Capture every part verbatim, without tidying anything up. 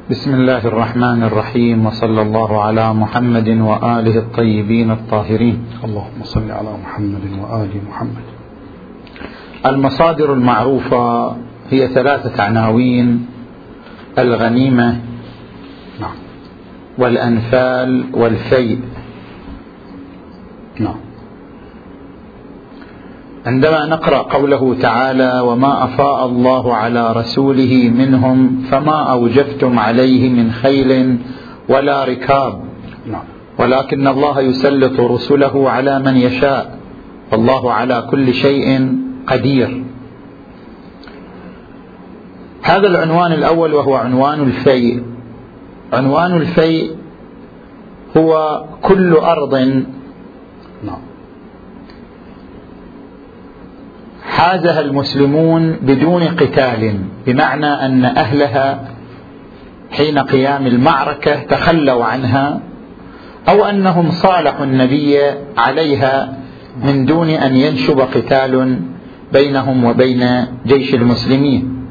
بسم الله الرحمن الرحيم، وصلى الله على محمد وآله الطيبين الطاهرين. اللهم صل على محمد وآل محمد. المصادر المعروفة هي ثلاثة عناوين: الغنيمة، نعم، والأنفال، والفيء. نعم. عندما نقرأ قوله تعالى: وما أفاء الله على رسوله منهم فما أوجفتم عليه من خيل ولا ركاب، نعم، ولكن الله يسلط رسله على من يشاء والله على كل شيء قدير. هذا العنوان الأول وهو عنوان الفيء. عنوان الفيء هو كل أرض نعم حازها المسلمون بدون قتال، بمعنى أن أهلها حين قيام المعركة تخلوا عنها، أو أنهم صالحوا النبي عليها من دون أن ينشب قتال بينهم وبين جيش المسلمين.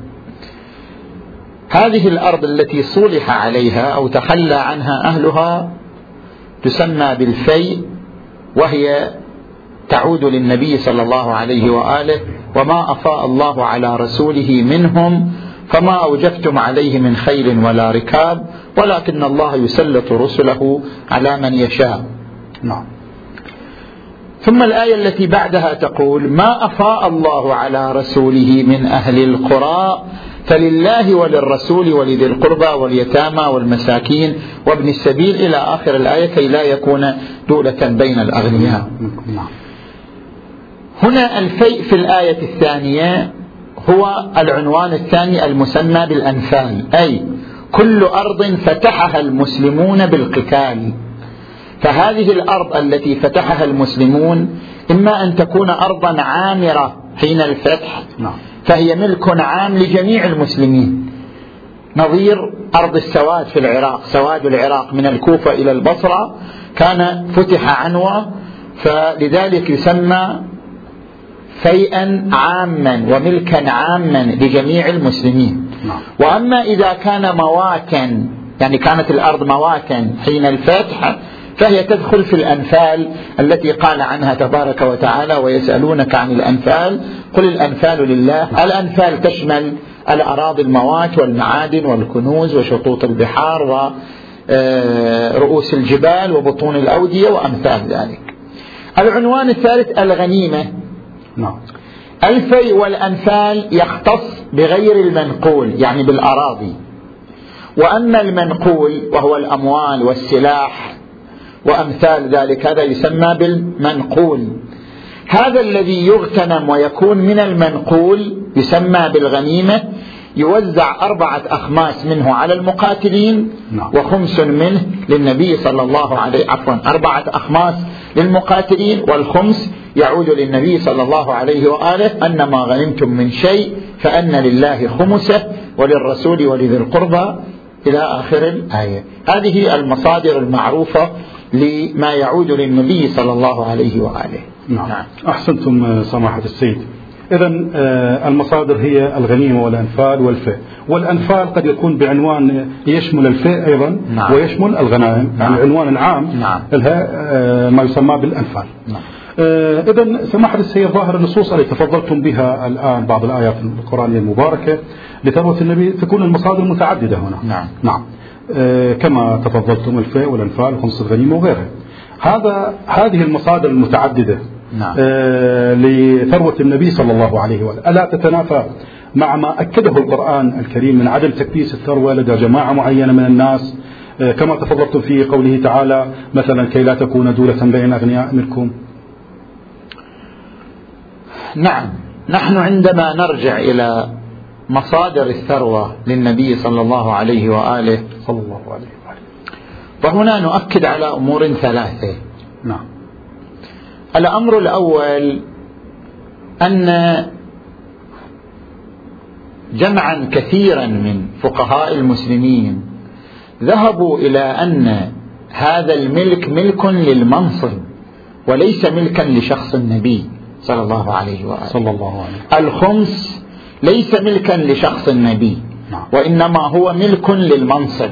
هذه الأرض التي صلح عليها أو تخلى عنها أهلها تسمى بالفيء، وهي تعود للنبي صلى الله عليه وآله: وما أفاء الله على رسوله منهم فما أوجفتم عليه من خيل ولا ركاب ولكن الله يسلط رسله على من يشاء. نعم. ثم الآية التي بعدها تقول: ما أفاء الله على رسوله من أهل القرى فلله وللرسول ولذي القربى واليتامى والمساكين وابن السبيل إلى آخر الآية، كي لا يكون دولة بين الأغنياء. نعم. هنا الفيء في الآية الثانية هو العنوان الثاني المسمى بالأنفال، أي كل أرض فتحها المسلمون بالقتال. فهذه الأرض التي فتحها المسلمون إما أن تكون أرضا عامرة حين الفتح، فهي ملك عام لجميع المسلمين، نظير أرض السواد في العراق. سواد العراق من الكوفة إلى البصرة كان فتح عنوة، فلذلك يسمى فيئا عاما وملكا عاما لجميع المسلمين. وأما إذا كان مواكا، يعني كانت الأرض مواكا حين الفتح، فهي تدخل في الأنفال التي قال عنها تبارك وتعالى: ويسألونك عن الأنفال قل الأنفال لله. الأنفال تشمل الأراضي الموات والمعادن والكنوز وشطوط البحار ورؤوس الجبال وبطون الأودية وأمثال ذلك. العنوان الثالث الغنيمة. نعم. الفيء والأنفال يختص بغير المنقول، يعني بالأراضي. وأما المنقول وهو الأموال والسلاح وأمثال ذلك هذا يسمى بالمنقول. هذا الذي يغتنم ويكون من المنقول يسمى بالغنيمة، يوزع أربعة أخماس منه على المقاتلين وخمس منه للنبي صلى الله عليه عفوا أربعة أخماس للمقاتلين والخمس يعود للنبي صلى الله عليه وآله: أن ما غنمتم من شيء فأن لله خمسه وللرسول ولذي القربى إلى آخر الآية. هذه المصادر المعروفة لما يعود للنبي صلى الله عليه وآله. نعم. نعم. أحسنتم سماحة السيد. إذن المصادر هي الغنيمة والأنفال والفيء. والأنفال قد يكون بعنوان يشمل الفيء أيضا. نعم. ويشمل الغنائم. نعم. يعني عنوان عام. نعم. لها ما يسمى بالأنفال. نعم. إذن سماحة السيد، ظاهر النصوص التي تفضلتم بها الآن بعض الآيات القرآنية المباركة لثروة النبي تكون المصادر متعددة هنا. نعم. نعم. كما تفضلتم الفيء والأنفال وخمس الغنيمة وغيرها. هذا هذه المصادر المتعددة نعم. لثروة النبي صلى الله عليه وآله ألا تتنافى مع ما أكده القرآن الكريم من عدم تكديس الثروة لدى جماعة معينة من الناس، كما تفضلتم في قوله تعالى مثلا: كي لا تكون دولة بين الأغنياء منكم؟ نعم. نحن عندما نرجع إلى مصادر الثروة للنبي صلى الله عليه وآله صلى الله عليه وآله فهنا نؤكد على أمور ثلاثة. نعم. الأمر الأول أن جمعا كثيرا من فقهاء المسلمين ذهبوا إلى أن هذا الملك ملك للمنصب وليس ملكا لشخص النبي صلى الله عليه وآله. صلى الله عليه. الخمس ليس ملكا لشخص النبي، نعم. وإنما هو ملك للمنصب.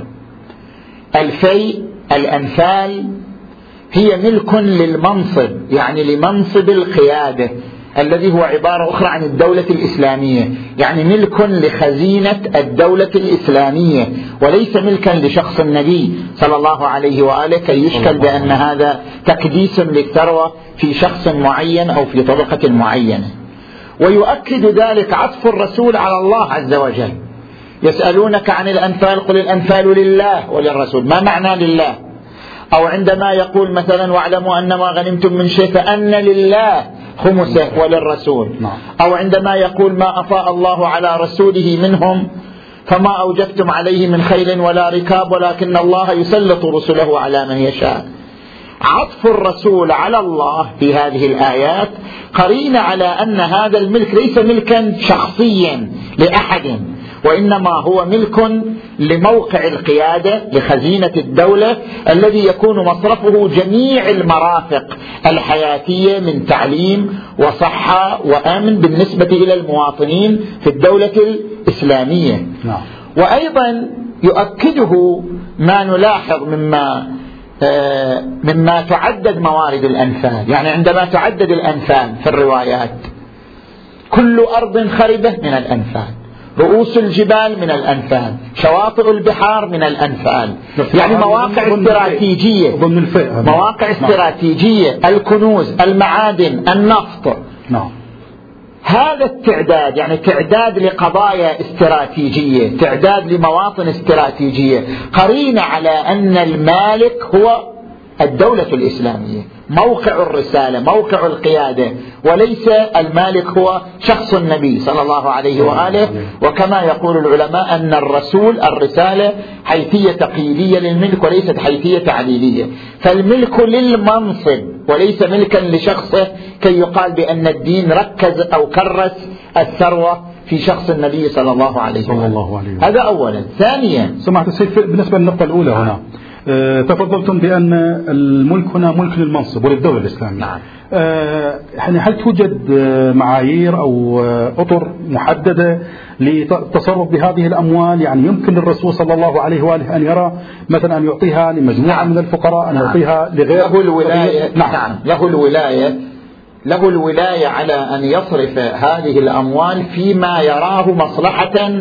الفيء الأنفال هي ملك للمنصب، يعني لمنصب القيادة الذي هو عبارة أخرى عن الدولة الإسلامية، يعني ملك لخزينة الدولة الإسلامية، وليس ملكا لشخص النبي صلى الله عليه وآله كي يشكل بأن هذا تكديس للثروة في شخص معين أو في طبقة معينة. ويؤكد ذلك عطف الرسول على الله عز وجل. يسألونك عن الأنفال قل الأنفال لله وللرسول. ما معنى لله؟ أو عندما يقول مثلا واعلموا أن ما غنمتم من شيء فأن لله خمسه وللرسول. أو عندما يقول ما أفاء الله على رسوله منهم فما أوجبتم عليه من خيل ولا ركاب ولكن الله يسلط رسله على من يشاء. عطف الرسول على الله في هذه الآيات قرين على أن هذا الملك ليس ملكا شخصيا لأحد، وإنما هو ملك لموقع القيادة لخزينة الدولة الذي يكون مصرفه جميع المرافق الحياتية من تعليم وصحة وأمن بالنسبة إلى المواطنين في الدولة الإسلامية. نعم. وأيضا يؤكده ما نلاحظ مما آه مما تعدد موارد الأنفال. يعني عندما تعدد الأنفال في الروايات كل أرض خربة من الأنفال، رؤوس الجبال من الأنفال، شواطئ البحار من الأنفال، يعني مواقع استراتيجية، مواقع استراتيجية، الكنوز، المعادن، النفط. نعم. هذا التعداد يعني تعداد لقضايا استراتيجية، تعداد لمواطن استراتيجية، قرين على أن المالك هو الدولة الإسلامية، موقع الرسالة، موقع القيادة، وليس المالك هو شخص النبي صلى الله عليه وآله. وكما يقول العلماء أن الرسول الرسالة حيثية تقييدية للملك وليست حيثية تعليلية، فالملك للمنصب وليس ملكا لشخصه كي يقال بأن الدين ركز أو كرس الثروة في شخص النبي صلى الله عليه وآله. هذا أولا. ثانيا سمعت السيد بالنسبة للنقطة الأولى هنا أه تفضلتم بأن الملك هنا ملك للمنصب وللدولة الإسلامية. نعم. أه يعني هل توجد معايير أو أطر محددة للتصرف بهذه الأموال؟ يعني يمكن للرسول صلى الله عليه وآله أن يرى مثلا أن يعطيها لمجموعة من الفقراء، أن يعطيها لغير له الولاية. نعم. نعم. له الولاية له الولاية على أن يصرف هذه الأموال فيما يراه مصلحة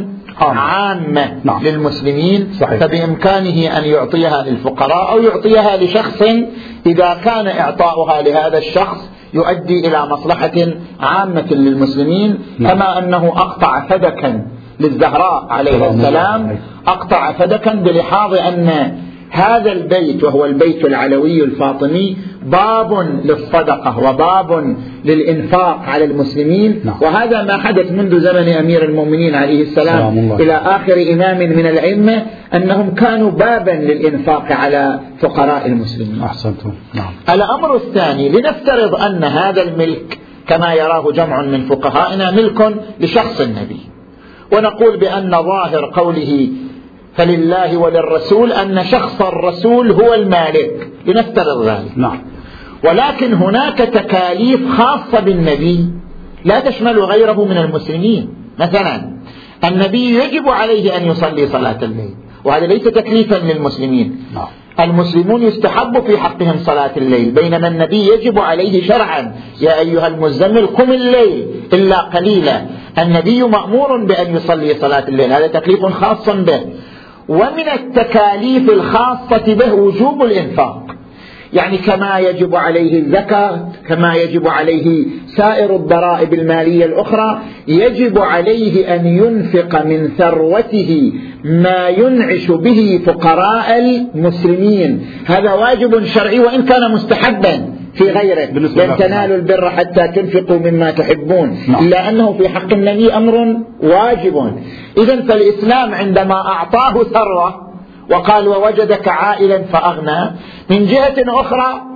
عامة نعم. للمسلمين. صحيح. فبإمكانه أن يعطيها للفقراء أو يعطيها لشخص إذا كان إعطاؤها لهذا الشخص يؤدي إلى مصلحة عامة للمسلمين. نعم. كما أنه أقطع فدكا للزهراء عليه السلام، أقطع فدكا بلحاظ أن هذا البيت وهو البيت العلوي الفاطمي باب للصدقة وباب للإنفاق على المسلمين. نعم. وهذا ما حدث منذ زمن أمير المؤمنين عليه السلام إلى آخر إمام من الأئمة، أنهم كانوا بابا للإنفاق على فقراء المسلمين. أحسنتم. نعم. الأمر الثاني، لنفترض أن هذا الملك كما يراه جمع من فقهائنا ملك لشخص النبي، ونقول بأن ظاهر قوله فلله وللرسول أن شخص الرسول هو المالك، لنفترض ذلك. نعم. ولكن هناك تكاليف خاصة بالنبي لا تشمل غيره من المسلمين. مثلا النبي يجب عليه أن يصلي صلاة الليل، وهذا ليس تكليفا للمسلمين. نعم. المسلمون يستحب في حقهم صلاة الليل، بينما النبي يجب عليه شرعا يا أيها المزمل قم الليل إلا قليلا. النبي مأمور بأن يصلي صلاة الليل، هذا تكليف خاص به. ومن التكاليف الخاصة به وجوب الإنفاق، يعني كما يجب عليه الزكاة، كما يجب عليه سائر الضرائب المالية الأخرى، يجب عليه أن ينفق من ثروته ما ينعش به فقراء المسلمين. هذا واجب شرعي وإن كان مستحبا في غيره، لن تنالوا البر حتى تنفقوا مما تحبون، إلا أنه في حق النبي أمر واجب. إذن فالإسلام عندما أعطاه ثروة وقال ووجدك عائلا فأغنى، من جهة أخرى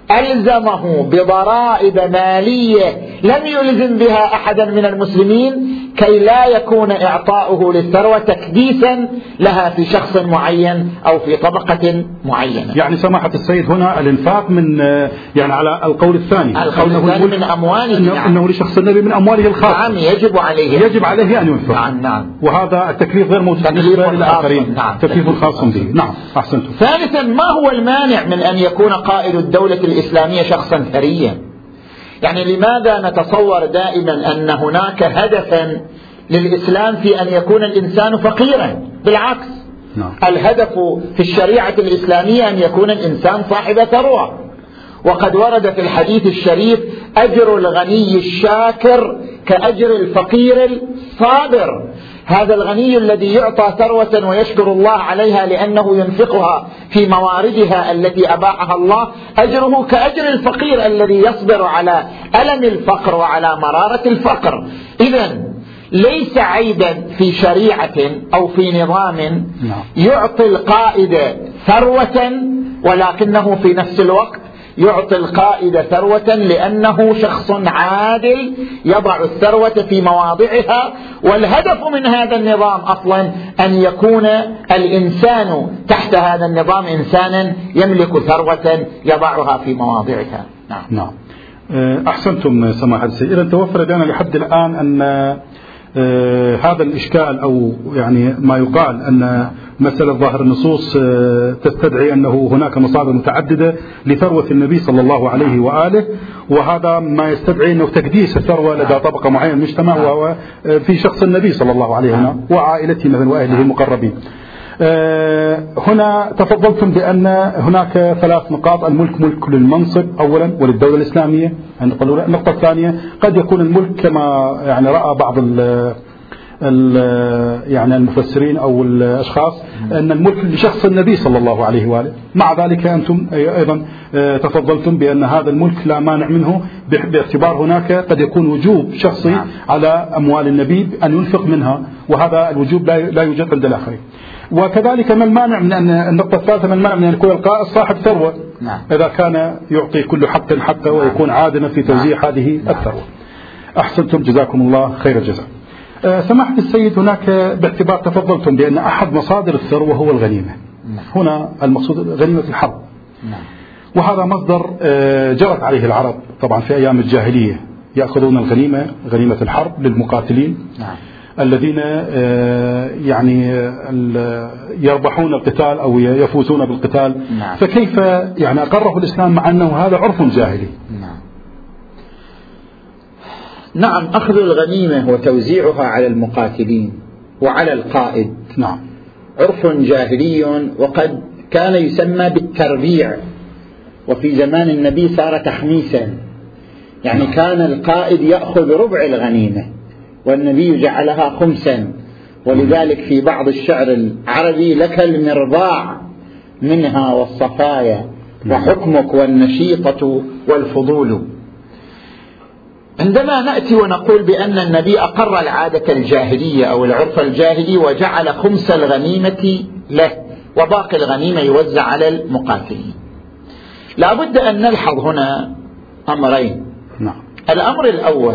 ألزمه بضرائب مالية لم يلزم بها أحدا من المسلمين كي لا يكون إعطاؤه للثروة تكديسا لها في شخص معين أو في طبقة معينة. يعني سماحة السيد هنا الإنفاق من يعني على القول الثاني القول الثاني من أمواله، إنه, نعم. إنه لشخص النبي من أمواله الخاصة، نعم يجب عليه يجب عليه أن ينفق. نعم نعم. وهذا التكليف غير موجود بالنسبة للآخرين. نعم. تكليف خاص به. نعم أحسنتم. ثالثا، ما هو المانع من أن يكون قائد الدولة الإسلامية شخصا ثريا؟ يعني لماذا نتصور دائما أن هناك هدفا للإسلام في أن يكون الإنسان فقيرا؟ بالعكس، نعم. الهدف في الشريعة الإسلامية أن يكون الإنسان صاحب ثروة، وقد ورد في الحديث الشريف: أجر الغني الشاكر كأجر الفقير الصابر. هذا الغني الذي يعطى ثروة ويشكر الله عليها لأنه ينفقها في مواردها التي أباحها الله، أجره كأجر الفقير الذي يصبر على ألم الفقر وعلى مرارة الفقر. إذن ليس عيبا في شريعة أو في نظام يعطي القائد ثروة ولكنه في نفس الوقت يعطي القائد ثروة لأنه شخص عادل يضع الثروة في مواضعها. والهدف من هذا النظام أصلا أن يكون الإنسان تحت هذا النظام إنسانا يملك ثروة يضعها في مواضعها. نعم, نعم. أحسنتم سماحة السيد. إذن توفر لنا لحد الآن أن آه هذا الإشكال أو يعني ما يقال أن مسألة ظاهر النصوص آه تستدعي أنه هناك مصادر متعددة لثروة النبي صلى الله عليه وآله، وهذا ما يستدعي أنه تكديس الثروة لدى طبقة معينة من المجتمع وهو في شخص النبي صلى الله عليه وآله وعائلته مثلا وأهله المقربين. آه هنا تفضلتم بأن هناك ثلاث نقاط: الملك ملك للمنصب أولا وللدولة الإسلامية. النقطة الثانية: قد يكون الملك كما يعني رأى بعض ال ال يعني المفسرين أو الأشخاص أن الملك لشخص النبي صلى الله عليه وآله. مع ذلك أنتم أيضا تفضلتم بأن هذا الملك لا مانع منه باعتبار هناك قد يكون وجوب شخصي على أموال النبي أن ينفق منها، وهذا الوجوب لا يوجد عند الآخرين. وكذلك ما المانع من أن النقطة الثالثة: ما المانع من أن يكون القائد صاحب ثروة إذا كان يعطي كل حق حقه ويكون عادلا في توزيع هذه الثروة. أحسنتم، جزاكم الله خير الجزاء. أه سماحة السيد، هناك باعتبار تفضلتم بأن أحد مصادر الثروة هو الغنيمة. هنا المقصود غنيمة الحرب، وهذا مصدر أه جرت عليه العرب طبعا في أيام الجاهلية، يأخذون الغنيمة غنيمة الحرب للمقاتلين الذين يعني يربحون القتال أو يفوزون بالقتال. نعم. فكيف يعني أقره الإسلام مع أنه هذا عرف جاهلي؟ نعم. نعم، أخذ الغنيمة وتوزيعها على المقاتلين وعلى القائد نعم عرف جاهلي، وقد كان يسمى بالتربيع، وفي زمان النبي صار تخميسا، يعني نعم. كان القائد يأخذ ربع الغنيمة والنبي جعلها خمسا، ولذلك في بعض الشعر العربي: لك المرضاع منها والصفايا وحكمك والنشيطة والفضول. عندما نأتي ونقول بأن النبي أقر العادة الجاهلية أو العرف الجاهلي وجعل خمس الغنيمة له وباقي الغنيمة يوزع على المقاتلين، لا بد أن نلحظ هنا أمرين. نعم. الأمر الأول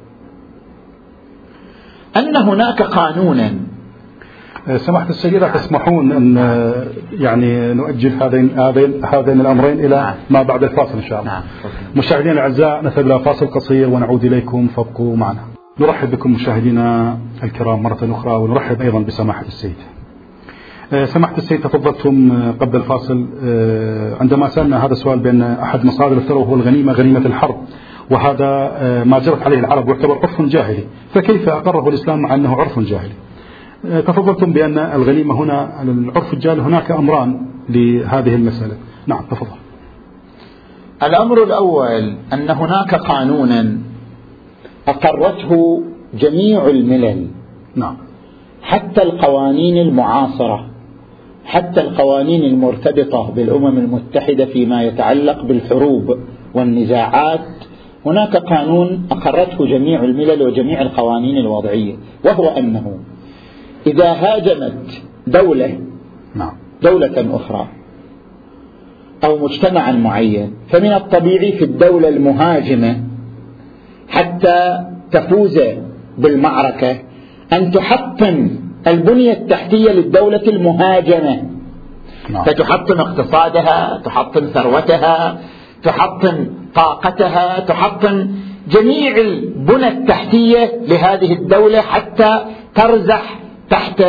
أن هناك قانونا. سماحة السيدة، تسمحون أن يعني نؤجل هذين هذين هذين الأمرين إلى نعم. ما بعد الفاصل إن شاء الله. نعم. مشاهدينا الأعزاء، نذهب إلى فاصل قصير ونعود إليكم، فابقوا معنا. نرحب بكم مشاهدينا الكرام مرة أخرى، ونرحب أيضا بسماحة السيد. سماحة السيد، تفضلتم قبل الفاصل عندما سألنا هذا السؤال بأن أحد مصادر الثروة هو الغنيمة غنيمة الحرب، وهذا ما جرت عليه العرب ويعتبر عرف جاهلي، فكيف أقره الإسلام مع أنه عرف جاهلي؟ تفضلتم بأن الغنيمة هنا العرف الجاهلي هناك أمران لهذه المسألة. نعم تفضل. الأمر الأول أن هناك قانونا أقرته جميع الملل. نعم. حتى القوانين المعاصرة، حتى القوانين المرتبطة بالأمم المتحدة فيما يتعلق بالحروب والنزاعات، هناك قانون أقرته جميع الملل وجميع القوانين الوضعية، وهو أنه إذا هاجمت دولة نعم. دولة أخرى أو مجتمعا معين، فمن الطبيعي في الدولة المهاجمة حتى تفوز بالمعركة أن تحطم البنية التحتية للدولة المهاجمة، فتحطم اقتصادها، تحطم ثروتها، تحطم طاقتها، تحطم جميع البنى التحتية لهذه الدولة حتى ترزح تحت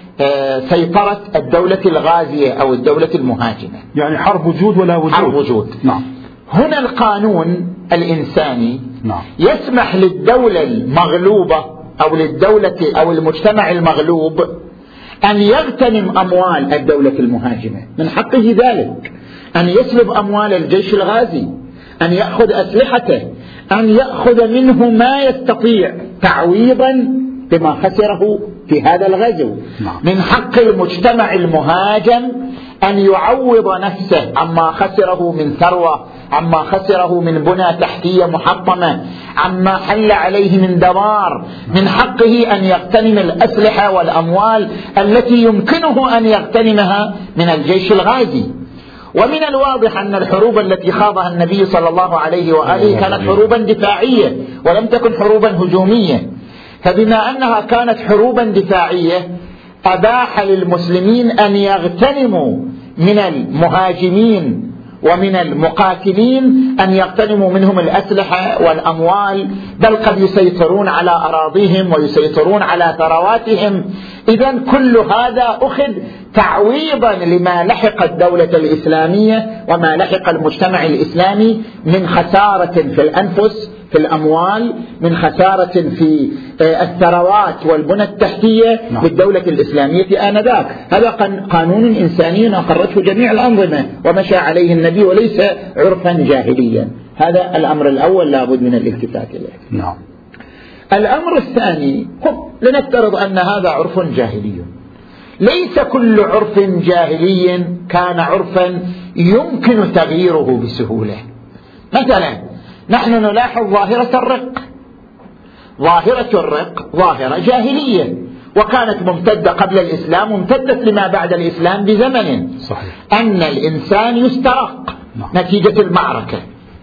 سيطرة الدولة الغازية أو الدولة المهاجمة. يعني حرب وجود ولا وجود. حرب وجود. نعم. هنا القانون الإنساني نعم. يسمح للدولة المغلوبة أو للدولة أو المجتمع المغلوب أن يغتنم أموال الدولة المهاجمة، من حقه ذلك، أن يسلب أموال الجيش الغازي، أن يأخذ أسلحته، أن يأخذ منه ما يستطيع تعويضا بما خسره في هذا الغزو. من حق المجتمع المهاجم أن يعوض نفسه عما خسره من ثروة، عما خسره من بنى تحتية محطمة، عما حل عليه من دمار. من حقه أن يغتنم الأسلحة والأموال التي يمكنه أن يغتنمها من الجيش الغازي. ومن الواضح أن الحروب التي خاضها النبي صلى الله عليه وآله كانت حروبا دفاعية ولم تكن حروبا هجومية، فبما أنها كانت حروبا دفاعية أباح للمسلمين أن يغتنموا من المهاجمين ومن المقاتلين، أن يغتنموا منهم الأسلحة والأموال، بل قد يسيطرون على أراضيهم ويسيطرون على ثرواتهم. إذن كل هذا أخذ تعويضا لما لحق الدولة الإسلامية وما لحق المجتمع الإسلامي من خسارة في الأنفس، في الأموال، من خسارة في الثروات والبنى التحتية للدولة الإسلامية آنذاك. هذا قانون إنساني أقرته جميع الأنظمة ومشى عليه النبي وليس عرفا جاهليا. هذا الأمر الأول لابد من الالتفات إليه. نعم. الأمر الثاني، لنفترض أن هذا عرف جاهلي. ليس كل عرف جاهلي كان عرفا يمكن تغييره بسهولة. مثلا نحن نلاحظ ظاهرة الرق. ظاهرة الرق ظاهرة جاهلية وكانت ممتدة قبل الإسلام، ممتدة لما بعد الإسلام بزمن. صحيح. أن الإنسان يسترق نعم. نتيجة المعركة.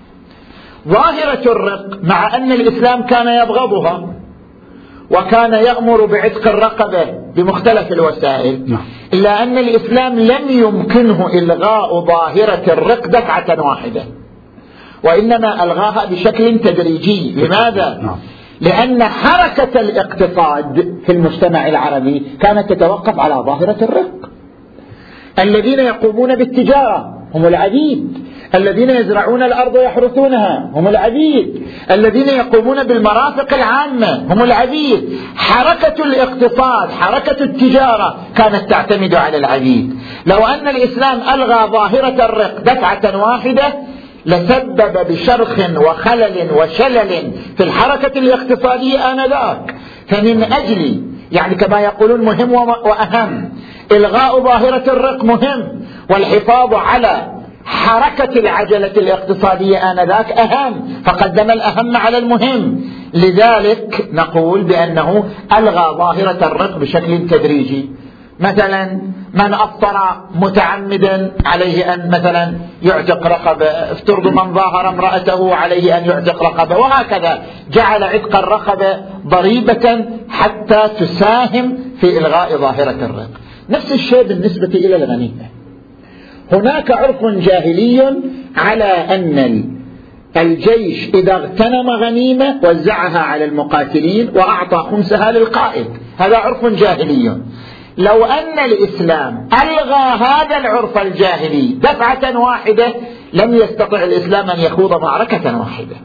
ظاهرة الرق مع أن الإسلام كان يبغضها وكان يأمر بعتق الرقبة بمختلف الوسائل، نعم. إلا أن الإسلام لم يمكنه إلغاء ظاهرة الرق دفعة واحدة، وإنما ألغاها بشكل تدريجي. لماذا؟ نعم. لأن حركة الاقتصاد في المجتمع العربي كانت تتوقف على ظاهرة الرق. الذين يقومون بالتجارة هم العبيد، الذين يزرعون الأرض ويحرثونها هم العبيد، الذين يقومون بالمرافق العامة هم العبيد. حركة الاقتصاد، حركة التجارة كانت تعتمد على العبيد. لو أن الإسلام ألغى ظاهرة الرق دفعة واحدة لسبب بشرخ وخلل وشلل في الحركة الاقتصادية آنذاك. فمن أجل يعني كما يقولون مهم وأهم، إلغاء ظاهرة الرق مهم، والحفاظ على حركة العجلة الاقتصادية آنذاك أهم، فقدم الأهم على المهم. لذلك نقول بأنه ألغى ظاهرة الرق بشكل تدريجي. مثلا من أفطر متعمدا عليه أن مثلا يعتق رقبة، افترض من ظاهر امرأته عليه أن يعتق رقبة، وهكذا جعل عتق الرقبة ضريبة حتى تساهم في إلغاء ظاهرة الرق. نفس الشيء بالنسبة إلى الغنيمة. هناك عرف جاهلي على أن الجيش إذا اغتنم غنيمة وزعها على المقاتلين وأعطى خمسها للقائد، هذا عرف جاهلي. لو أن الإسلام ألغى هذا العرف الجاهلي دفعة واحدة لم يستطع الإسلام أن يخوض معركة واحدة.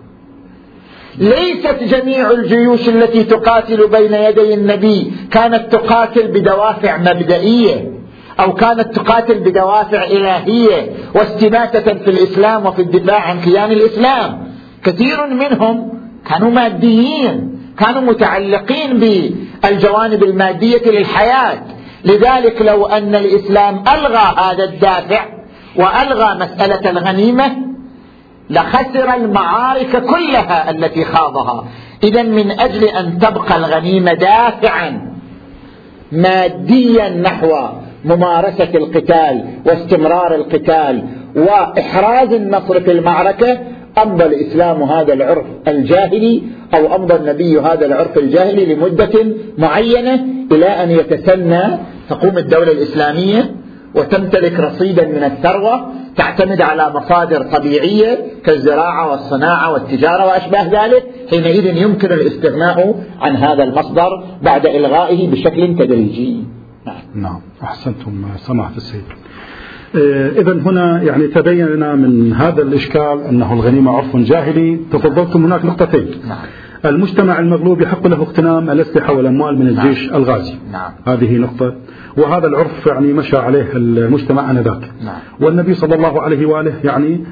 ليست جميع الجيوش التي تقاتل بين يدي النبي كانت تقاتل بدوافع مبدئية أو كانت تقاتل بدوافع إلهية واستماتة في الإسلام وفي الدفاع عن كيان الإسلام. كثير منهم كانوا ماديين، كانوا متعلقين بالجوانب المادية للحياة. لذلك لو أن الإسلام ألغى هذا الدافع وألغى مسألة الغنيمة لخسر المعارك كلها التي خاضها. إذن من أجل أن تبقى الغنيمة دافعا ماديا نحو ممارسة القتال واستمرار القتال وإحراز النصر في المعركة أمضى الإسلام هذا العرف الجاهلي أو أمضى النبي هذا العرف الجاهلي لمدة معينة إلى أن يتسنى تقوم الدولة الإسلامية وتمتلك رصيدا من الثروة تعتمد على مصادر طبيعية كالزراعة والصناعة والتجارة وأشباه ذلك. حينئذ يمكن الاستغناء عن هذا المصدر بعد إلغائه بشكل تدريجي. نعم أحسنتم سماحة السيد. إذا هنا يعني تبين لنا من هذا الإشكال أنه الغنيمة عرف جاهلي. تفضلتم هناك نقطتين. نعم. المجتمع المغلوب يحق له اغتنام الأسلحة والأموال من الجيش نعم. الغازي. نعم. هذه نقطة، وهذا العرف يعني مشى عليه المجتمع آنذاك. نعم. والنبي صلى الله عليه وآله يعني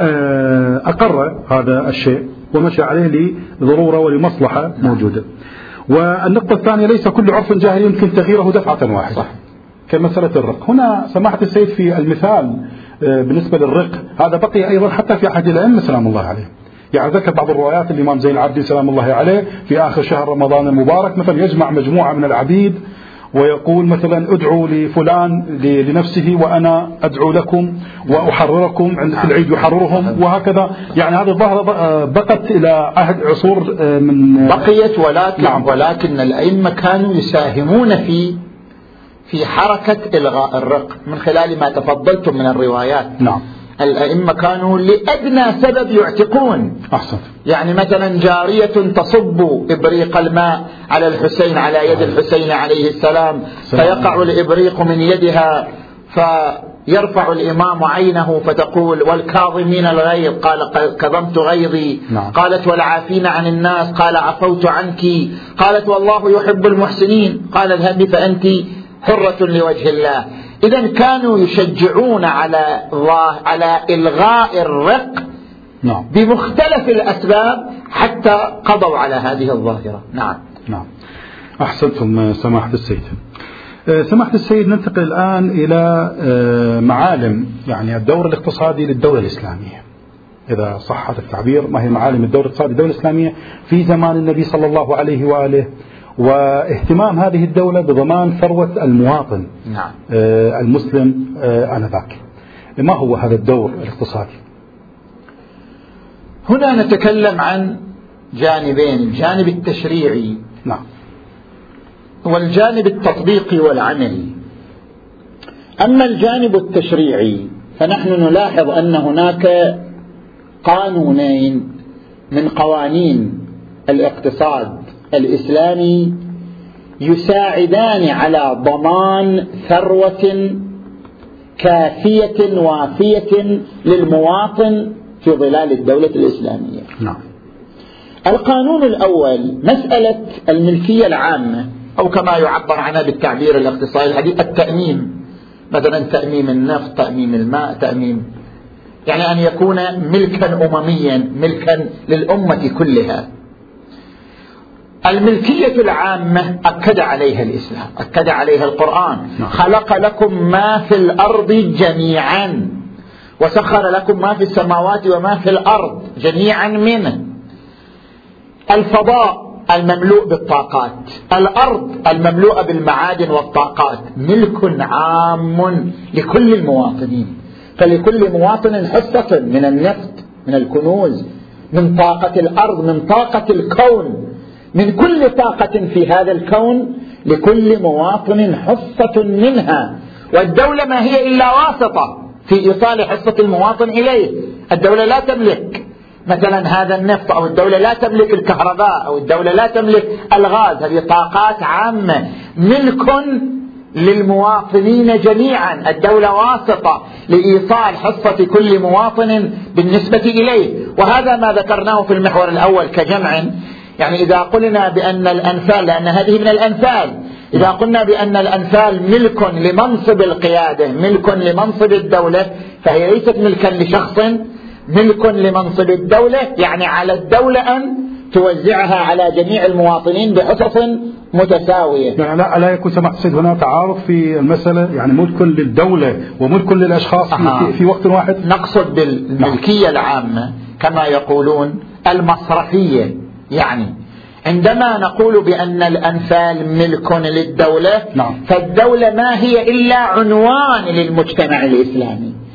أقر هذا الشيء ومشى عليه لضرورة ولمصلحة نعم. موجودة. والنقطة الثانية ليس كل عرف جاهلي يمكن تغييره دفعة واحدة صح. كمسألة الرق. هنا سماحة السيد في المثال بالنسبة للرق هذا بقي أيضا حتى في أحد الأئمة سلام الله عليه. يعني ذكر بعض الروايات الإمام زين العابدين سلام الله عليه في آخر شهر رمضان المبارك مثلا يجمع مجموعة من العبيد ويقول مثلا ادعوا لفلان لنفسه وأنا أدعو لكم وأحرركم عند في العيد يحررهم وهكذا. يعني هذه الظاهرة بقت إلى عهد عصور من بقيت ولكن نعم. ولكن الأئمة كانوا يساهمون في في حركة إلغاء الرق من خلال ما تفضلتم من الروايات. نعم. الأئمة كانوا لأدنى سبب يعتقون. أحسن. يعني مثلا جارية تصب إبريق الماء على الحسين على يد الحسين عليه السلام فيقع الإبريق من يدها فيرفع الإمام عينه فتقول والكاظمين الغيظ قال كظمت غيظي. نعم. قالت والعافين عن الناس قال عفوت عنك. قالت والله يحب المحسنين قال اذهبي فأنت حرة لوجه الله. إذن كانوا يشجعون على الله على إلغاء الرق نعم. بمختلف الأسباب حتى قضوا على هذه الظاهرة. نعم. نعم أحسنتم سماحة السيد. سماحة السيد ننتقل الآن إلى معالم يعني الدور الاقتصادي للدولة الإسلامية إذا صح هذا التعبير. ما هي معالم الدور الاقتصادي للدولة الإسلامية في زمان النبي صلى الله عليه وآله واهتمام هذه الدولة بضمان ثروة المواطن نعم. آه المسلم آه آنذاك. ما هو هذا الدور الاقتصادي؟ هنا نتكلم عن جانبين، الجانب التشريعي نعم. والجانب التطبيقي والعملي. أما الجانب التشريعي فنحن نلاحظ أن هناك قانونين من قوانين الاقتصاد الإسلامي يساعدان على ضمان ثروة كافية وافية للمواطن في ظلال الدولة الإسلامية. نعم. القانون الأول مسألة الملكية العامة أو كما يعبر عنها بالتعبير الاقتصادي الحديث التأميم. مثلا تأميم النفط، تأميم الماء، تأميم يعني أن يكون ملكا أمميا ملكا للأمة كلها. الملكية العامة أكد عليها الإسلام، أكد عليها القرآن. نعم. خلق لكم ما في الأرض جميعا وسخر لكم ما في السماوات وما في الأرض جميعا منه. الفضاء المملوء بالطاقات، الأرض المملوءة بالمعادن والطاقات ملك عام لكل المواطنين. فلكل مواطن حصة من النفط، من الكنوز، من طاقة الأرض، من طاقة الكون، من كل طاقة في هذا الكون لكل مواطن حصة منها. والدولة ما هي إلا واسطة في إيصال حصة المواطن إليه. الدولة لا تملك مثلا هذا النفط أو الدولة لا تملك الكهرباء أو الدولة لا تملك الغاز. هذه طاقات عامة ملك للمواطنين جميعا. الدولة واسطة لإيصال حصة كل مواطن بالنسبة إليه. وهذا ما ذكرناه في المحور الأول كجمع. يعني إذا قلنا بأن الأنفال، لأن هذه من الأنفال، إذا قلنا بأن الأنفال ملك لمنصب القيادة، ملك لمنصب الدولة، فهي ليست ملكا لشخص، ملك لمنصب الدولة. يعني على الدولة أن توزعها على جميع المواطنين بحصص متساوية. يعني لا, لا يكون سماحة السيد هنا تعارض في المسألة، يعني ملك للدولة وملك للأشخاص في, في وقت واحد. نقصد بالملكية العامة كما يقولون المصرفية. يعني عندما نقول بأن الأنفال ملك للدولة، نعم. فالدولة ما هي إلا عنوان للمجتمع الإسلامي.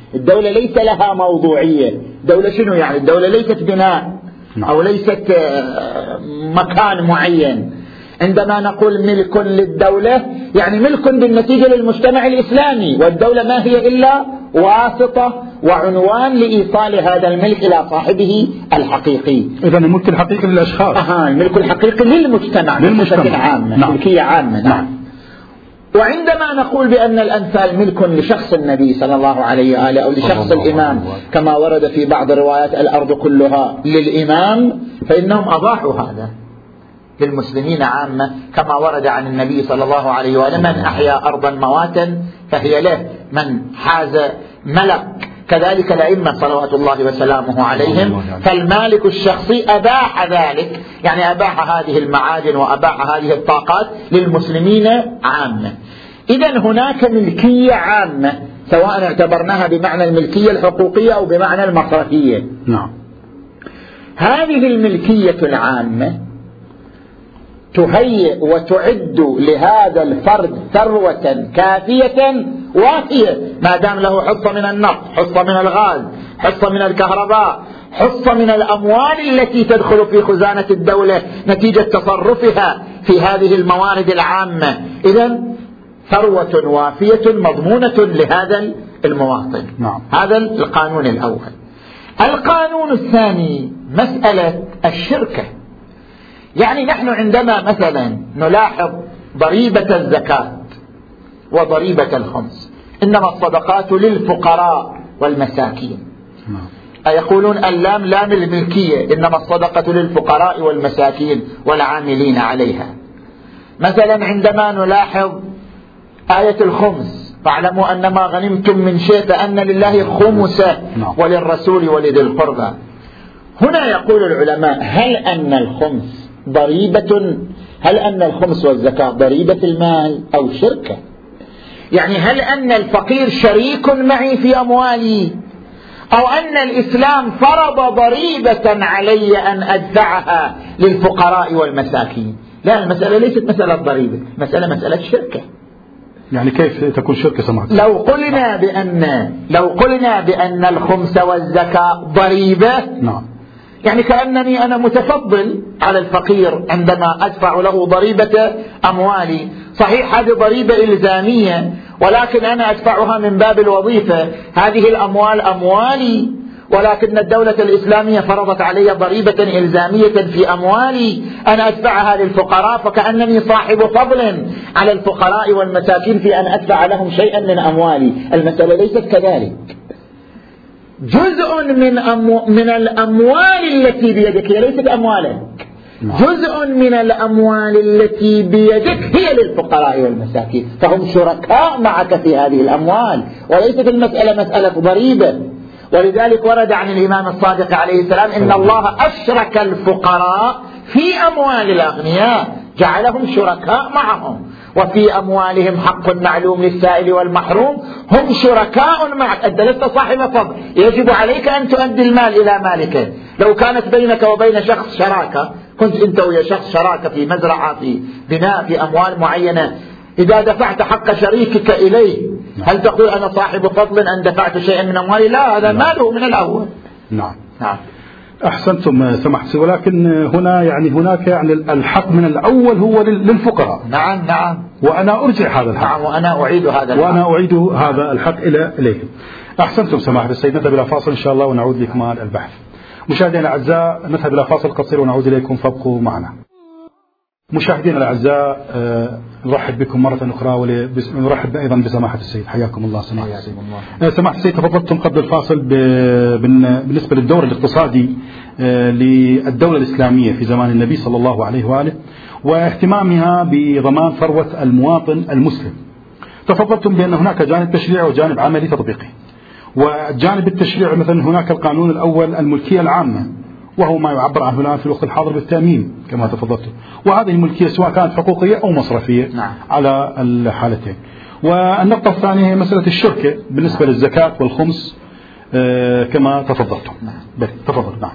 الدولة ليس لها موضوعية. دولة شنو يعني؟ الدولة ليست بناء أو ليست مكان معين. عندما نقول ملك للدولة يعني ملك بالنتيجة للمجتمع الإسلامي، والدولة ما هي إلا واسطة وعنوان لإيصال هذا الملك إلى صاحبه الحقيقي. إذا الملك الحقيقي للأشخاص. أها، الملك الحقيقي للمجتمع، للمجتمع عامة. نعم. ملكية عامة. نعم. وعندما نقول بأن الأنفال ملك لشخص النبي صلى الله عليه وآله أو لشخص الإمام كما ورد في بعض الروايات الأرض كلها للإمام، فإنهم أضاحوا هذا للمسلمين عامة كما ورد عن النبي صلى الله عليه وآله: من أحيا أرضا مواتا فهي له، من حاز ملك. كذلك الأئمة صلوات الله وسلامه عليهم، فالمالك الشخصي أباح ذلك، يعني أباح هذه المعادن وأباح هذه الطاقات للمسلمين عامة. إذن هناك ملكية عامة سواء اعتبرناها بمعنى الملكية الحقوقية أو بمعنى المصرفية. نعم. هذه الملكية العامة تهيئ وتعد لهذا الفرد ثروة كافية وافية، ما دام له حصة من النفط، حصة من الغاز، حصة من الكهرباء، حصة من الأموال التي تدخل في خزانة الدولة نتيجة تصرفها في هذه الموارد العامة. إذن ثروة وافية مضمونة لهذا المواطن. نعم. هذا القانون الأول. القانون الثاني مسألة الشركة. يعني نحن عندما مثلا نلاحظ ضريبة الزكاة وضريبة الخمس، إنما الصدقات للفقراء والمساكين. أيقولون اللام لام الملكية، إنما الصدقة للفقراء والمساكين والعاملين عليها. مثلا عندما نلاحظ آية الخمس: فاعلموا أن ما غنمتم من شيء فأن لله خمسه وللرسول ولذي القربى. هنا يقول العلماء: هل أن الخمس ضريبة، هل أن الخمس والزكاة ضريبة المال أو شركة؟ يعني هل أن الفقير شريك معي في أموالي، أو أن الإسلام فرض ضريبة علي أن أدفعها للفقراء والمساكين؟ لا، المسألة ليست مسألة ضريبة، مسألة مسألة شركة. يعني كيف تكون شركة سمعت؟ لو قلنا بأن لو قلنا بأن الخمس والزكاة ضريبة، نعم، يعني كأنني أنا متفضل على الفقير عندما أدفع له ضريبة أموالي. صحيح هذه ضريبة إلزامية، ولكن أنا أدفعها من باب الوظيفة. هذه الأموال أموالي، ولكن الدولة الإسلامية فرضت علي ضريبة إلزامية في أموالي أنا أدفعها للفقراء، فكأنني صاحب فضل على الفقراء والمساكين في أن أدفع لهم شيئا من أموالي. المسألة ليست كذلك. جزء من, أمو من الأموال التي بيدك هي ليست أموالك، جزء من الأموال التي بيدك هي للفقراء والمساكين، فهم شركاء معك في هذه الأموال، وليست المسألة مسألة ضريبة. ولذلك ورد عن الإمام الصادق عليه السلام: إن الله أشرك الفقراء في أموال الأغنياء، جعلهم شركاء معهم، وفي أموالهم حق معلوم للسائل والمحروم، هم شركاء معك. أنت لست صاحب فضل، يجب عليك أن تؤدي المال إلى مالك. لو كانت بينك وبين شخص شراكة، كنت أنت ويا شخص شراكة في مزرعة، في بناء، في أموال معينة، إذا دفعت حق شريكك إليه هل تقول أنا صاحب فضل أن دفعت شيئا من أموالي؟ لا، هذا ماله من الأول. نعم نعم. أحسنتم سمحت، ولكن هنا يعني هناك يعني الحق من الأول هو للفقراء. نعم نعم. وأنا أرجع هذا الحق. نعم، وأنا أعيد هذا الحق. وأنا أعيد هذا الحق إلى إليهم. أحسنتم سماحة السيد. نذهب إلى فاصل إن شاء الله ونعود لكمال البحث. مشاهدينا الأعزاء، نذهب إلى فاصل قصير ونعود إليكم، فابقوا معنا. مشاهدينا الأعزاء، نرحب بكم مرة أخرى، ونرحب أيضا بسماحة السيد. حياكم الله سماحة السيد. سماحة السيد، تفضلتم قبل الفاصل بالنسبة للدور الاقتصادي للدولة الإسلامية في زمان النبي صلى الله عليه وآله، واهتمامها بضمان ثروة المواطن المسلم. تفضلتم بأن هناك جانب تشريعي وجانب عملي تطبيقي. والجانب التشريعي مثلا هناك القانون الأول الملكية العامة، وهو ما يعبر عنه الآن في الوقت الحاضر بالتأمين كما تفضلتم، وهذه الملكية سواء كانت حقوقية أو مصرفية. نعم. على الحالتين. والنقطة الثانية هي مسألة الشركة بالنسبة نعم. للزكاة والخمس آه كما تفضلتم. نعم. تفضل. نعم.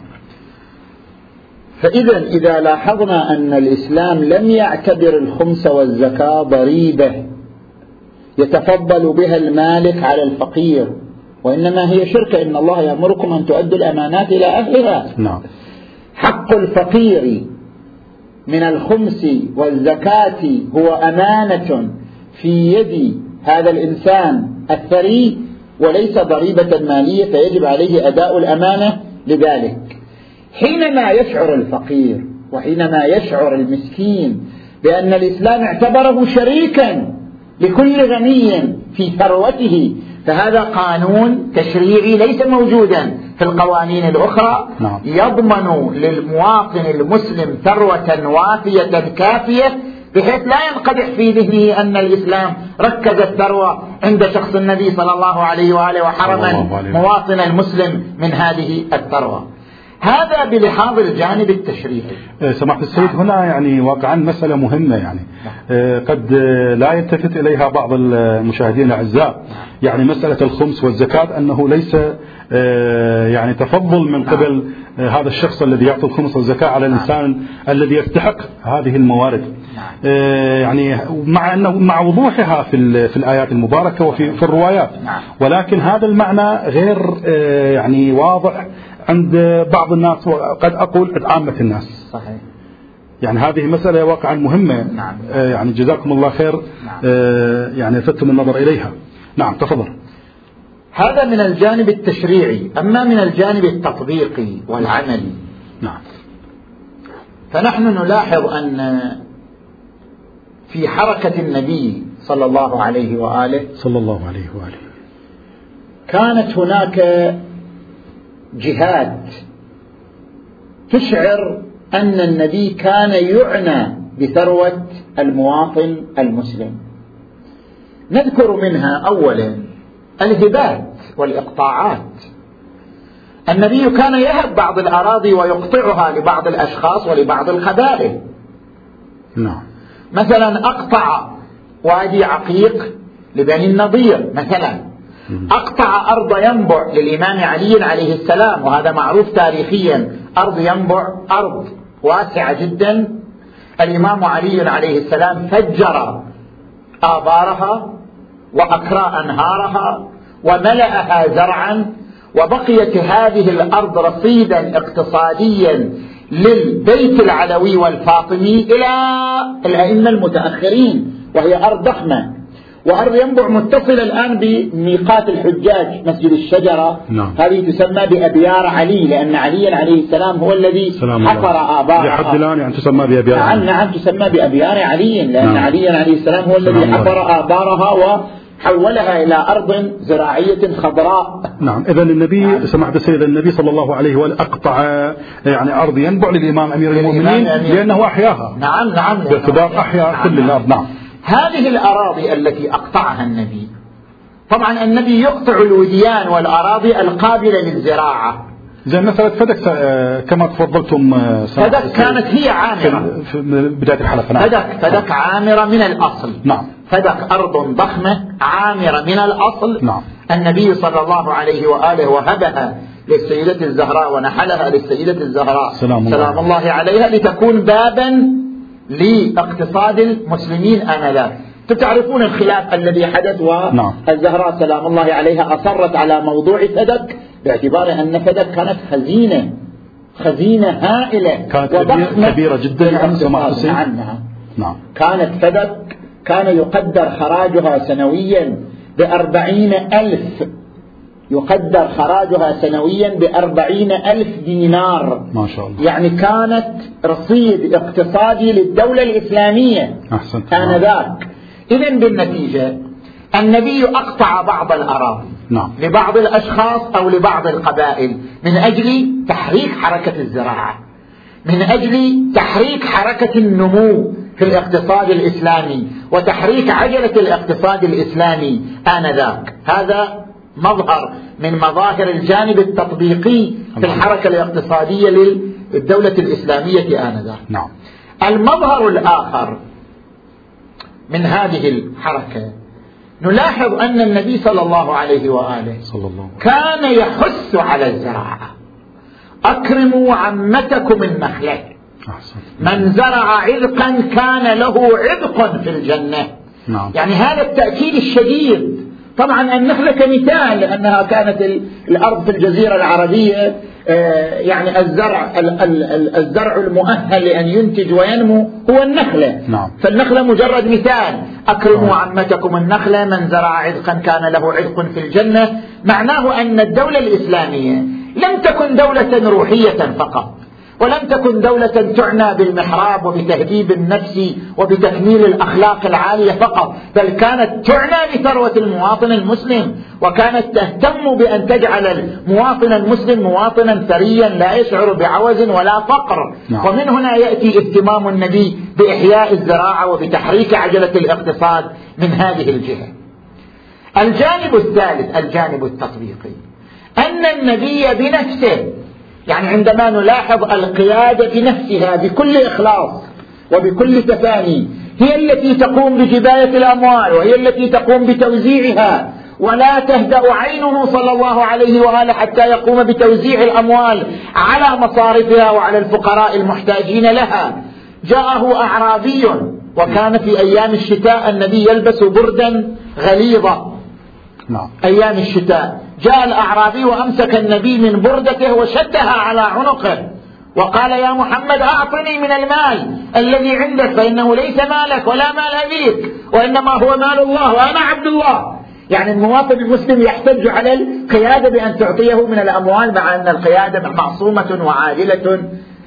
فإذا إذا لاحظنا أن الإسلام لم يعتبر الخمس والزكاة ضريبة يتفضل بها المالك على الفقير وإنما هي شركة. إن الله يأمركم أن تؤدوا الأمانات إلى أهلها. نعم. حق الفقير من الخمس والزكاة هو أمانة في يد هذا الإنسان الثري وليس ضريبة مالية، فيجب عليه أداء الأمانة لذلك. حينما يشعر الفقير وحينما يشعر المسكين بأن الإسلام اعتبره شريكا لكل غني في ثروته، فهذا قانون تشريعي ليس موجودا في القوانين الأخرى. نعم. يضمن للمواطن المسلم ثروة وافية كافية بحيث لا ينقدح في ذهنه أن الإسلام ركز الثروة عند شخص النبي صلى الله عليه وآله وحرم مواطن المسلم من هذه الثروة. هذا بلحاظ الجانب التشريعي. سماحة السيد، هنا يعني واقعا مسألة مهمة يعني قد لا يلتفت إليها بعض المشاهدين الأعزاء، يعني مسألة الخمس والزكاة أنه ليس يعني تفضل من قبل هذا الشخص الذي يعطي الخمس والزكاة على الإنسان الذي يستحق هذه الموارد، يعني مع أنه مع وضوحها في في الآيات المباركة وفي في الروايات، ولكن هذا المعنى غير يعني واضح عند بعض الناس وقد أقول عند عامة الناس. صحيح. يعني هذه مسألة واقعا مهمة. نعم. آه يعني جزاكم الله خير. نعم. آه يعني لفتم النظر إليها. نعم تفضل. هذا من الجانب التشريعي. أما من الجانب التطبيقي والعملي، نعم، فنحن نلاحظ أن في حركة النبي صلى الله عليه وآله صلى الله عليه وآله كانت هناك جهات تشعر أن النبي كان يعنى بثروة المواطن المسلم. نذكر منها أولا الهبات والإقطاعات. النبي كان يهب بعض الأراضي ويقطعها لبعض الأشخاص ولبعض القبائل. نعم. مثلا أقطع وادي عقيق لبني النضير مثلا، أقطع أرض ينبع للإمام علي عليه السلام، وهذا معروف تاريخيا. أرض ينبع أرض واسعة جدا، الإمام علي عليه السلام فجر آبارها وأكرى أنهارها وملأها زرعا، وبقيت هذه الأرض رصيدا اقتصاديا للبيت العلوي والفاطمي إلى الأئمة المتأخرين، وهي أرض ضخمة. وأرض ينبع متصلة الآن بميقات الحجاج مسجد الشجرة. نعم. هذه تسمى بأبيار علي، لأن علي عليه السلام هو الذي حفر آبارها. لحد الآن يعني تسمى بأبيار نعم علي. نعم تسمى بأبيار علي، لأن نعم. علي عليه السلام هو الذي حفر آبارها وحولها إلى أرض زراعية خضراء. نعم. إذا النبي نعم. سمعت السيد النبي صلى الله عليه وآله أقطع يعني أرض ينبع للإمام أمير المؤمنين لأنه أحياها. نعم نعم. باعتبار أحيا نعم. كل الأرض. نعم. هذه الأراضي التي أقطعها النبي، طبعا النبي يقطع الوديان والأراضي القابلة للزراعة. زي مثلا فدك كما تفضلتم. فدك كانت هي عامرة في بداية الحلقة. نعم. فدك فدك عامرة من الأصل. نعم. فدك أرض ضخمة عامرة من الأصل. نعم. النبي صلى الله عليه وآله وهبها للسيدة الزهراء ونحلها للسيدة الزهراء سلام, سلام الله عليها لتكون بابا لاقتصاد المسلمين آنذاك. تعرفون الخلاف الذي حدث، والزهراء سلام الله عليها أصرت على موضوع فدك باعتبار أن فدك كانت خزينة خزينة هائلة كانت كبيرة جدا. نعم نعم. نعم. كانت فدك كان يقدر خراجها سنويا بأربعين ألف يقدر خراجها سنويا بأربعين ألف دينار. ما شاء الله. يعني كانت رصيد اقتصادي للدولة الإسلامية آنذاك. إذن بالنتيجة النبي أقطع بعض الأراضي نعم. لبعض الأشخاص أو لبعض القبائل من أجل تحريك حركة الزراعة، من أجل تحريك حركة النمو في الاقتصاد الإسلامي وتحريك عجلة الاقتصاد الإسلامي آنذاك. هذا مظهر من مظاهر الجانب التطبيقي في الحركة الاقتصادية للدولة الإسلامية آنذاك. نعم. المظهر الآخر من هذه الحركة نلاحظ أن النبي صلى الله عليه وآله صلى الله كان يحث على الزراعة. أكرموا عمتكم النخلة، من زرع عذقا كان له عذق في الجنة. نعم. يعني هذا التأكيد الشديد طبعا النخلة كمثال، لأنها كانت الأرض في الجزيرة العربية يعني الزرع الزرع المؤهل لأن ينتج وينمو هو النخلة. نعم. فالنخلة مجرد مثال. أكرموا عمتكم النخلة، من زرع عذقا كان له عذق في الجنة. معناه أن الدولة الإسلامية لم تكن دولة روحية فقط، ولم تكن دولة تعنى بالمحراب وبتهذيب النفس وبتكميل الأخلاق العالية فقط، بل كانت تعنى بثروة المواطن المسلم، وكانت تهتم بأن تجعل المواطن المسلم مواطنا ثريا لا يشعر بعوز ولا فقر. نعم. ومن هنا يأتي اهتمام النبي بإحياء الزراعة وبتحريك عجلة الاقتصاد من هذه الجهة. الجانب الثالث الجانب التطبيقي، أن النبي بنفسه، يعني عندما نلاحظ القيادة بنفسها بكل إخلاص وبكل تفاني، هي التي تقوم بجباية الأموال، وهي التي تقوم بتوزيعها، ولا تهدأ عينه صلى الله عليه وآله حتى يقوم بتوزيع الأموال على مصارفها وعلى الفقراء المحتاجين لها. جاءه أعرابي، وكان في أيام الشتاء النبي يلبس بردا غليظا. نعم. أيام الشتاء جاء الأعرابي وأمسك النبي من بردته وشدها على عنقه وقال: يا محمد أعطني من المال الذي عندك، فإنه ليس مالك ولا مال أبيك، وإنما هو مال الله وأنا عبد الله. يعني المواطن المسلم يحتج على القيادة بأن تعطيه من الأموال، مع أن القيادة معصومة وعادلة،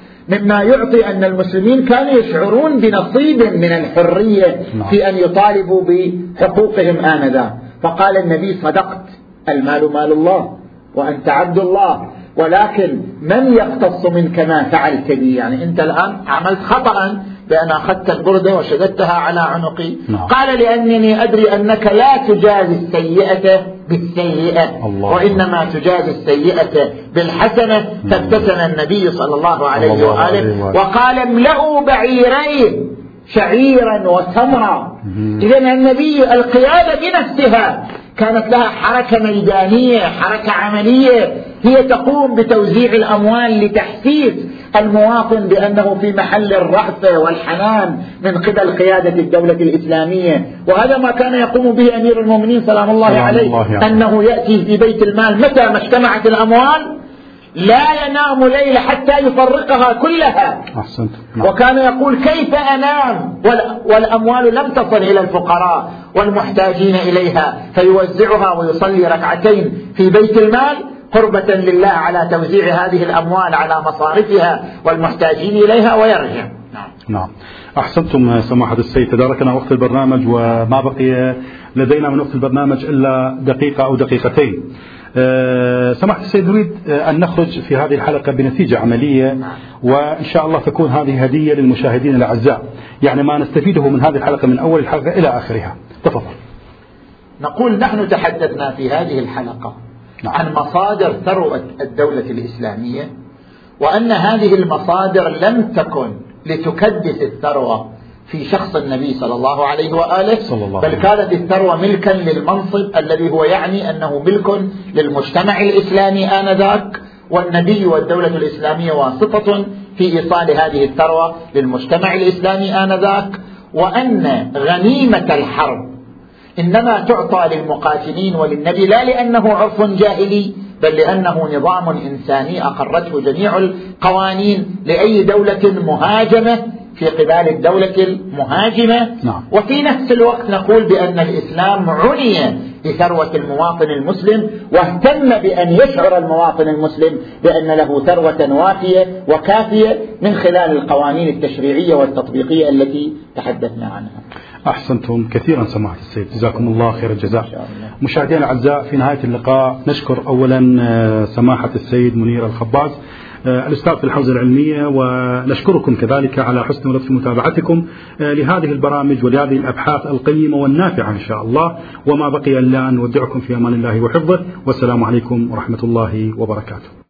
مما يعطي أن المسلمين كانوا يشعرون بنصيب من الحرية في أن يطالبوا بحقوقهم آنذاك. فقال النبي: صدقت، المال مال الله وأنت عبد الله، ولكن من يقتص منك ما فعلت بي؟ يعني أنت الآن عملت خطأ بأن أخذت البردة وشددتها على عنقي. نعم. قال: لأنني أدري أنك لا تجازي السيئة بالسيئة، الله. وإنما تجازي السيئة بالحسنة. فابتسم النبي صلى الله عليه وآله وقال: املأوا بعيرين، شعيرا وتمرا. إذن النبي القيادة بنفسها كانت لها حركة ميدانية، حركة عملية، هي تقوم بتوزيع الأموال لتحسيس المواطن بأنه في محل الرأفة والحنان من قبل قيادة الدولة الإسلامية. وهذا ما كان يقوم به أمير المؤمنين سلام الله سلام عليه، الله يعني. أنه يأتي في بيت المال متى ما اجتمعت الأموال لا ينام ليلة حتى يفرقها كلها. أحسنت. وكان يقول: كيف أنام والأموال لم تصل إلى الفقراء والمحتاجين إليها؟ فيوزعها ويصلي ركعتين في بيت المال قربة لله على توزيع هذه الأموال على مصارفها والمحتاجين إليها ويرجع. نعم. نعم. أحسنتم سماحة السيد. تداركنا وقت البرنامج وما بقي لدينا من وقت البرنامج إلا دقيقة أو دقيقتين. أه سماحة السيد، نريد أن نخرج في هذه الحلقة بنتيجة عملية، وإن شاء الله تكون هذه هدية للمشاهدين الأعزاء، يعني ما نستفيده من هذه الحلقة من أول الحلقة إلى آخرها. تفضل. نقول: نحن تحدثنا في هذه الحلقة نعم. عن مصادر ثروة الدولة الإسلامية، وأن هذه المصادر لم تكن لتكدس الثروة في شخص النبي صلى الله عليه وآله، بل كانت الثروة ملكا للمنصب الذي هو يعني أنه ملك للمجتمع الإسلامي آنذاك، والنبي والدولة الإسلامية واسطة في إيصال هذه الثروة للمجتمع الإسلامي آنذاك، وأن غنيمة الحرب إنما تعطى للمقاتلين وللنبي لا لأنه عرف جاهلي، بل لأنه نظام إنساني أقرته جميع القوانين لأي دولة مهاجمة في قبال الدولة المهاجمة. نعم. وفي نفس الوقت نقول بأن الإسلام عني بثروة المواطن المسلم، واهتم بأن يشعر المواطن المسلم بأن له ثروة وافية وكافية من خلال القوانين التشريعية والتطبيقية التي تحدثنا عنها. أحسنتم كثيرا سماحة السيد، جزاكم الله خير الجزاء. مشاهدينا الأعزاء، في نهاية اللقاء نشكر أولا سماحة السيد منير الخباز الأستاذ في الحوزة العلمية، ونشكركم كذلك على حسن ولطف متابعتكم لهذه البرامج ولهذه الأبحاث القيمة والنافعة إن شاء الله. وما بقي إلا أن نودعكم في أمان الله وحفظه، والسلام عليكم ورحمة الله وبركاته.